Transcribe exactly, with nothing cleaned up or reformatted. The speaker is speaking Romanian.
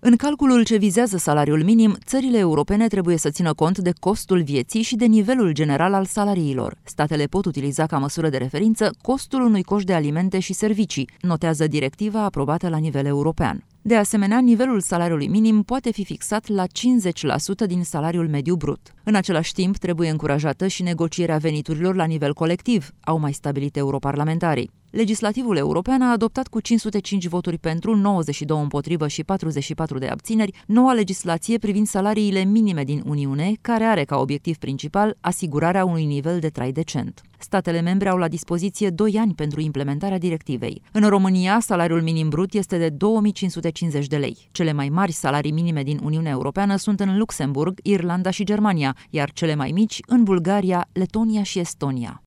În calculul ce vizează salariul minim, țările europene trebuie să țină cont de costul vieții și de nivelul general al salariilor. Statele pot utiliza ca măsură de referință costul unui coș de alimente și servicii, notează directiva aprobată la nivel european. De asemenea, nivelul salariului minim poate fi fixat la cincizeci la sută din salariul mediu brut. În același timp, trebuie încurajată și negocierea veniturilor la nivel colectiv, au mai stabilit europarlamentarii. Legislativul european a adoptat cu cinci sute cinci voturi pentru, nouăzeci și doi împotrivă și patruzeci și patru de abțineri noua legislație privind salariile minime din Uniune, care are ca obiectiv principal asigurarea unui nivel de trai decent. Statele membre au la dispoziție doi ani pentru implementarea directivei. În România, salariul minim brut este de două mii cinci sute cincizeci de lei. Cele mai mari salarii minime din Uniunea Europeană sunt în Luxemburg, Irlanda și Germania, iar cele mai mici în Bulgaria, Letonia și Estonia.